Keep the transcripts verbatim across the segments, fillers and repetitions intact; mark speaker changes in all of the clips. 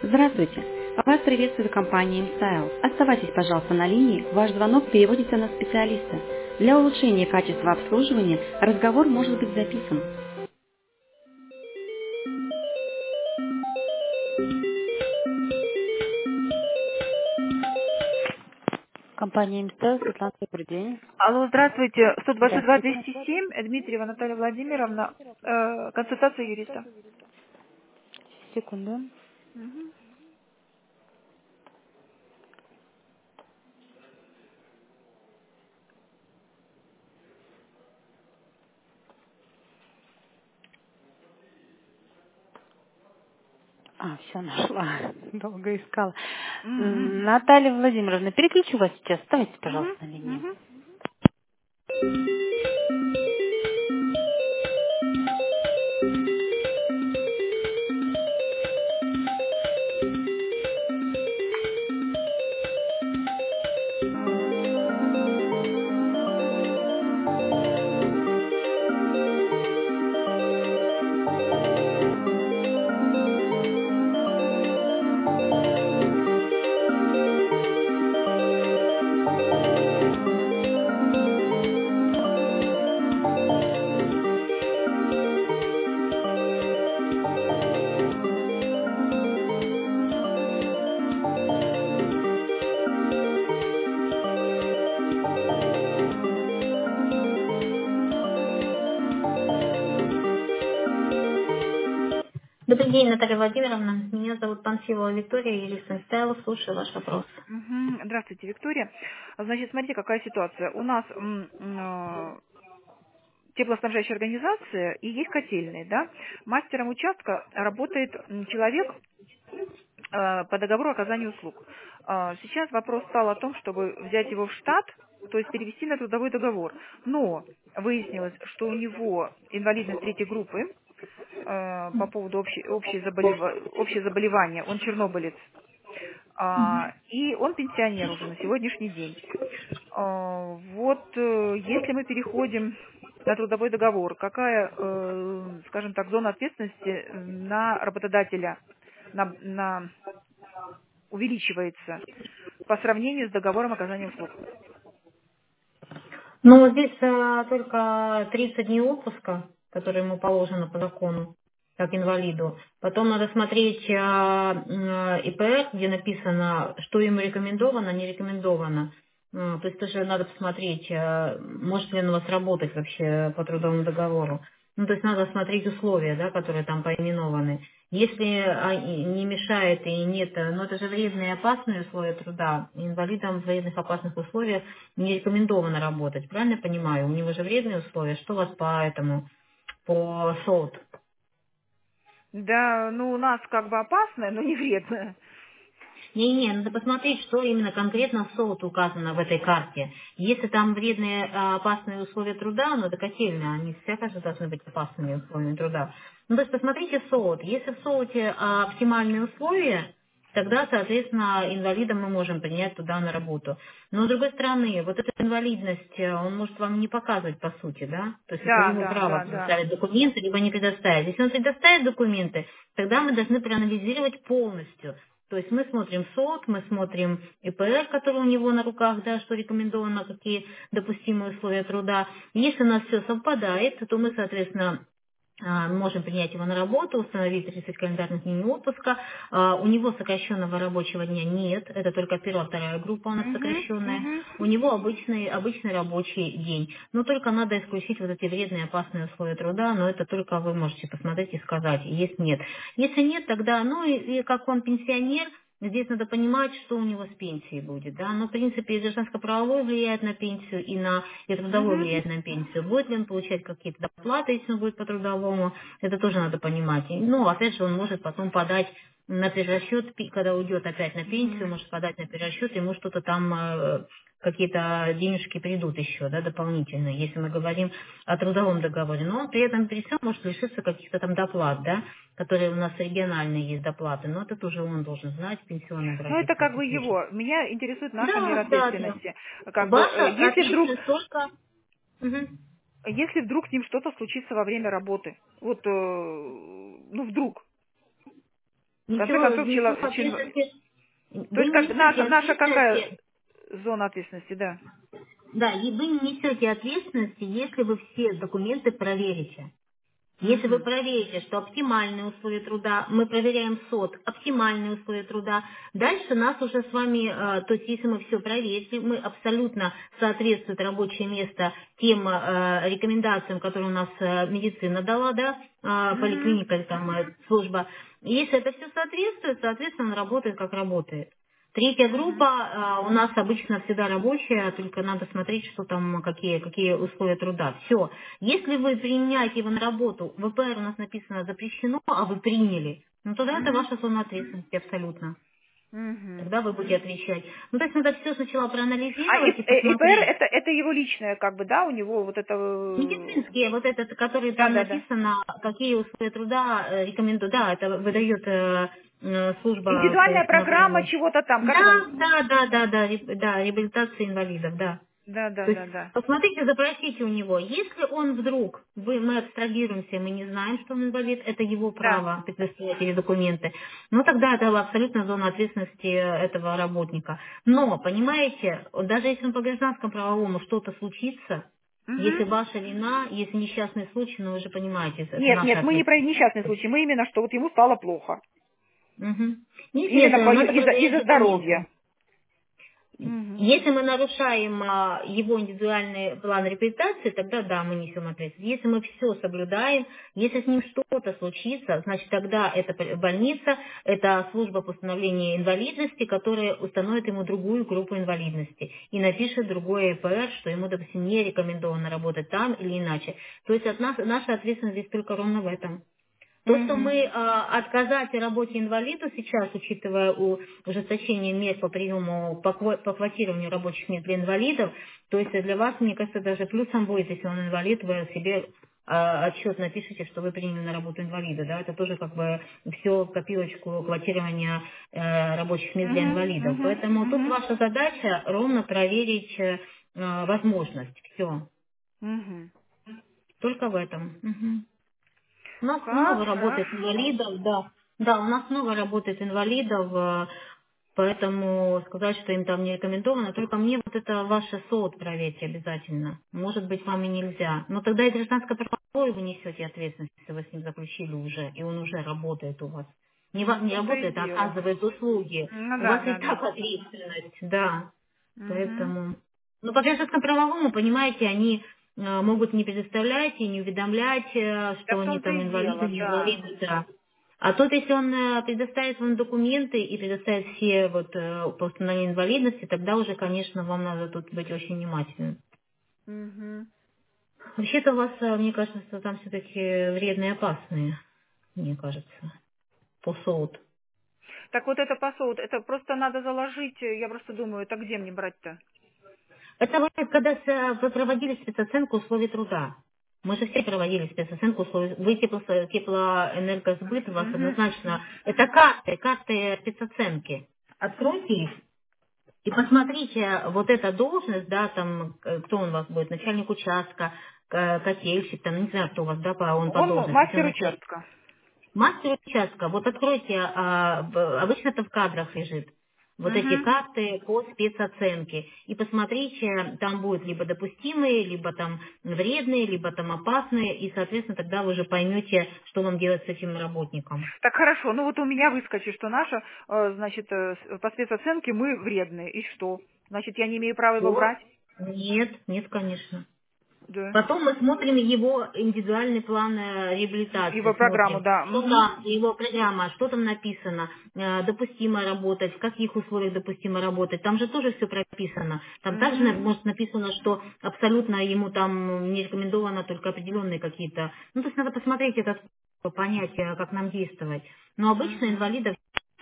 Speaker 1: Здравствуйте! Вас приветствует компания InStyle. Оставайтесь, пожалуйста, на линии. Ваш звонок переводится на специалиста. Для улучшения качества обслуживания разговор может быть записан. Компания InStyle, Светлана, добрый день.
Speaker 2: Алло, здравствуйте. сто двадцать два
Speaker 1: Здравствуйте.
Speaker 2: двести семь, Дмитриева Наталья Владимировна, э, консультация юриста.
Speaker 1: Секунду.
Speaker 2: Мгм.
Speaker 1: А, все нашла. Долго искала.
Speaker 2: Мгм.
Speaker 1: М, Наталья Владимировна, переключу вас сейчас. Оставайтесь,
Speaker 2: Мгм.
Speaker 1: пожалуйста, на линии.
Speaker 2: Мгм.
Speaker 3: Добрый день, Наталья Владимировна. Меня зовут Панфилова Виктория, юрист Инстайл. Слушаю ваш вопрос.
Speaker 2: Мгм. Здравствуйте, Виктория. Значит, смотрите, какая ситуация. У нас м, м, э, теплоснабжающая организация и есть котельные, да. Мастером участка работает м, человек э, по договору оказания услуг. А, Сейчас вопрос стал о том, чтобы взять его в штат, то есть перевести на трудовой договор. Но выяснилось, что у него инвалидность третьей группы э, по поводу общей, общей заболева- общее заболевание, он чернобылец, А, и он пенсионер уже на сегодняшний день. А, Вот э, если мы переходим на трудовой договор, какая, э, скажем так, зона ответственности на работодателя, на, на увеличивается по сравнению с договором оказания услуг.
Speaker 3: Ну, здесь э, только тридцать дней отпуска, которые ему положено по закону, как инвалиду. Потом надо смотреть э, м, ИПР, где написано, что ему рекомендовано, не рекомендовано. Э, То есть тоже надо посмотреть, э, может ли он у вас работать вообще по трудовому договору. Ну, то есть надо смотреть условия, да, которые там поименованы. Если а, и не мешает и нет, э, но это же вредные и опасные условия труда. Инвалидам в вредных опасных условиях не рекомендовано работать, правильно я понимаю? У него же вредные условия. Что у вас по этому, по СОУТ?
Speaker 2: Да, ну у нас как бы опасное, но не вредное.
Speaker 3: Не-не, надо посмотреть, что именно конкретно в СОУТ указано в этой карте. Если там вредные а, опасные условия труда, ну это котельные, они всегда же должны быть опасными условиями труда. Ну то есть посмотрите СОУТ. Если в СОУТе а, оптимальные условия, тогда, соответственно, инвалида мы можем принять туда на работу. Но с другой стороны, вот эта инвалидность, э, он может вам не показывать по сути, да? То есть это
Speaker 2: Да,
Speaker 3: его
Speaker 2: да,
Speaker 3: право
Speaker 2: да, да.
Speaker 3: предоставить документы, либо не предоставить. Если он предоставит документы, тогда мы должны проанализировать полностью. То есть мы смотрим СОТ, мы смотрим ИПР, который у него на руках, да, что рекомендовано, какие допустимые условия труда. Если у нас все совпадает, то мы, соответственно, а, можем принять его на работу, установить тридцать календарных дней отпуска. А, У него сокращенного рабочего дня нет, это только первая, вторая группа у нас
Speaker 2: Угу,
Speaker 3: сокращенная.
Speaker 2: угу.
Speaker 3: У него обычный, обычный рабочий день. Но только надо исключить вот эти вредные опасные условия труда, но это только вы можете посмотреть и сказать, есть нет. Если нет, тогда, ну и, и как он пенсионер, здесь надо понимать, что у него с пенсией будет. Да? Но, в принципе, и гражданско-правовой влияет на пенсию, и, на, и трудовой
Speaker 2: Угу.
Speaker 3: влияет на пенсию. Будет ли он получать какие-то доплаты, если он будет по трудовому, это тоже надо понимать. И, ну, опять же, он может потом подать на перерасчет, пи- когда уйдет опять на пенсию,
Speaker 2: Угу.
Speaker 3: может подать на перерасчет, ему что-то там, э, какие-то денежки придут еще, да, дополнительные, если мы говорим о трудовом договоре. Но он при этом при всем может лишиться каких-то там доплат, да, которые у нас региональные есть доплаты, но это тоже он должен знать, пенсионный
Speaker 2: Ну это
Speaker 3: обратиться,
Speaker 2: как
Speaker 3: если
Speaker 2: бы
Speaker 3: слышит.
Speaker 2: его. Меня интересует наша мера
Speaker 3: Да, да, да.
Speaker 2: ответственности. Как бы, э,
Speaker 3: Ваша
Speaker 2: если вдруг,
Speaker 3: ответственность только... Мгм.
Speaker 2: если вдруг с ним что-то случится во время работы, вот, э, ну вдруг, В конце концов, чело... чел... То есть как, наша, наша какая зона ответственности, да?
Speaker 3: Да, и вы не несете ответственности, если вы все документы проверите. Если вы проверите, что оптимальные условия труда, мы проверяем СОТ, оптимальные условия труда, дальше нас уже с вами, э, то есть если мы все проверили, мы абсолютно соответствует рабочее место тем э, рекомендациям, которые у нас э, медицина дала, да, э, поликлиника или там э, служба, если это все соответствует, соответственно, он работает как работает. Третья группа э, у нас обычно всегда рабочая, только надо смотреть, что там, какие, какие условия труда. Все. Если вы применяете его на работу, в ВПР у нас написано запрещено, а вы приняли, ну тогда это ваша зона ответственности абсолютно. Тогда вы будете отвечать. Ну, то есть надо все сначала проанализировать
Speaker 2: а
Speaker 3: и посмотреть.
Speaker 2: ИПР это, это его личное, как бы, да, у него вот это...
Speaker 3: Медицинские, вот этот, который там
Speaker 2: да, да,
Speaker 3: написано, да. Какие условия труда э, рекомендуют. Да, это выдает э, э, служба
Speaker 2: индивидуальная
Speaker 3: по
Speaker 2: программа чего-то там. Как
Speaker 3: да,
Speaker 2: это?
Speaker 3: да, да, да, да, ре- да, реабилитация инвалидов, да.
Speaker 2: Да, да,
Speaker 3: То
Speaker 2: да,
Speaker 3: есть,
Speaker 2: да.
Speaker 3: посмотрите, запросите у него. Если он вдруг, вы, мы абстрагируемся, мы не знаем, что он инвалид, это его право
Speaker 2: Да.
Speaker 3: предоставлять эти документы, ну тогда это абсолютно зона ответственности этого работника. Но, понимаете, даже если он по гражданскому правовому что-то случится,
Speaker 2: Угу.
Speaker 3: если ваша вина, если несчастный случай, ну вы же понимаете, это
Speaker 2: Нет,
Speaker 3: наша
Speaker 2: нет, мы не про
Speaker 3: ответственность.
Speaker 2: несчастный случай, мы именно, что вот ему стало плохо.
Speaker 3: Угу. Нет, нет,
Speaker 2: Именно по-
Speaker 3: надо
Speaker 2: из-за,
Speaker 3: проверять
Speaker 2: из-за
Speaker 3: документы.
Speaker 2: здоровья. Угу.
Speaker 3: Если мы нарушаем а, его индивидуальный план реабилитации, тогда да, мы несем ответственность. Если мы все соблюдаем, если с ним что-то случится, значит тогда это больница, это служба по установлению инвалидности, которая установит ему другую группу инвалидности и напишет другое ИПР, что ему, допустим, не рекомендовано работать там или иначе. То есть от нас, наша ответственность здесь только ровно в этом. То, что мы э, отказать в работе инвалиду сейчас, учитывая у- ужесточение мер по приему, по, кво- по квотированию рабочих мест для инвалидов, то есть для вас, мне кажется, даже плюсом будет, если он инвалид, вы себе э, отчет напишите, что вы приняли на работу инвалида, да, это тоже как бы все в копилочку квотирования э, рабочих мест для инвалидов. Поэтому тут ваша задача ровно проверить э, возможность, все, только в этом. Мгм. У нас
Speaker 2: Как
Speaker 3: много работает
Speaker 2: хорошо.
Speaker 3: инвалидов, да. Да, у нас много работает инвалидов, э, поэтому сказать, что им там не рекомендовано, только мне вот это ваше СОД проверьте обязательно. Может быть, вам и нельзя. Но тогда и гражданское правовое вы несете ответственность, если вы с ним заключили уже, и он уже работает у вас. Не, ва-
Speaker 2: Ну,
Speaker 3: не
Speaker 2: то-то и
Speaker 3: работает, а
Speaker 2: дело.
Speaker 3: оказывает услуги.
Speaker 2: Ну
Speaker 3: У
Speaker 2: да,
Speaker 3: вас и
Speaker 2: да,
Speaker 3: так
Speaker 2: да.
Speaker 3: ответственность, да.
Speaker 2: Угу.
Speaker 3: Поэтому, ну, по гражданскому правовому, понимаете, они э, могут не предоставлять и не уведомлять, э,
Speaker 2: Да
Speaker 3: что
Speaker 2: в
Speaker 3: они
Speaker 2: том-то
Speaker 3: там
Speaker 2: и
Speaker 3: инвалиды,
Speaker 2: дело,
Speaker 3: не
Speaker 2: да.
Speaker 3: инвалиды, да. А тут, если он э, предоставит вам документы и предоставит все вот э, по установлению инвалидности, тогда уже, конечно, вам надо тут быть очень внимательным.
Speaker 2: Угу.
Speaker 3: Вообще-то у вас, э, мне кажется, там все-таки вредные и опасные, мне кажется, по СОУТ.
Speaker 2: Так вот это посол, это просто надо заложить, я просто думаю, это где мне брать-то?
Speaker 3: Это вы, когда с- вы проводили спецоценку условий труда. Мы же все проводили спецоценку условий. Вы тепло, теплоэнергосбыт, у вас
Speaker 2: Угу.
Speaker 3: однозначно. Это карты, карты спецоценки. Откройте их и посмотрите, вот эта должность, да, там, э, кто он у вас будет, начальник участка, к- котельщик, там, не знаю, кто у вас, да, по- он по
Speaker 2: Он
Speaker 3: должности. Если
Speaker 2: мастер
Speaker 3: он начальник
Speaker 2: участка.
Speaker 3: Мастер участка, вот откройте, а, в- обычно это в кадрах лежит, вот эти
Speaker 2: Угу.
Speaker 3: карты по спецоценке. И посмотрите, там будут либо допустимые, либо там вредные, либо там опасные, и, соответственно, тогда вы уже поймете, что вам делать с этим работником.
Speaker 2: Так хорошо, ну вот у меня выскочит, что наша, э, значит, э, с- по спецоценке мы вредные. И что? Значит, я не имею права его
Speaker 3: Вот.
Speaker 2: брать?
Speaker 3: Нет, нет, конечно.
Speaker 2: Да.
Speaker 3: Потом мы смотрим его индивидуальный план э, реабилитации,
Speaker 2: Его программу,
Speaker 3: смотрим,
Speaker 2: да.
Speaker 3: что
Speaker 2: Угу.
Speaker 3: там, его программа, что там написано, э, допустимо работать, в каких условиях допустимо работать. Там же тоже все прописано. Там также на-
Speaker 2: Угу.
Speaker 3: может написано, что абсолютно ему там не рекомендовано только определенные какие-то. Ну, то есть надо посмотреть этот понять, э, как нам действовать. Но обычно
Speaker 2: Угу.
Speaker 3: инвалидов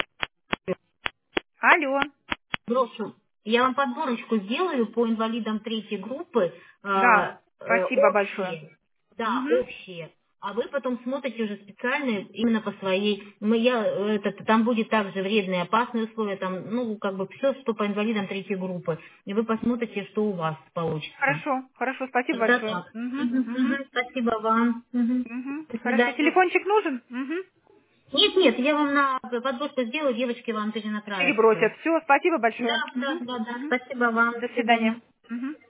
Speaker 2: Алло.
Speaker 3: брошу. Я вам подборочку сделаю по инвалидам третьей группы, э,
Speaker 2: Да,
Speaker 3: э,
Speaker 2: спасибо большое.
Speaker 3: общие. Да,
Speaker 2: Угу.
Speaker 3: общие. А вы потом смотрите уже специальные именно по своей. Мы, я, э, это, там будет также вредные, опасные условия, там, ну, как бы все, что по инвалидам третьей группы. И вы посмотрите, что у вас получится.
Speaker 2: Хорошо, хорошо, спасибо
Speaker 3: Тогда
Speaker 2: большое.
Speaker 3: так.
Speaker 2: Угу.
Speaker 3: Мгм,
Speaker 2: Угу.
Speaker 3: мгм. Спасибо вам. Мгм.
Speaker 2: Угу.
Speaker 3: До
Speaker 2: Хорошо,
Speaker 3: свидания.
Speaker 2: телефончик нужен? Угу.
Speaker 3: Нет, нет, я вам на подборку сделаю, девочки вам перенаправят.
Speaker 2: Перебросят. Все, спасибо большое.
Speaker 3: Да, да, да, да.
Speaker 2: Мгм.
Speaker 3: Спасибо вам.
Speaker 2: До свидания. Мгм.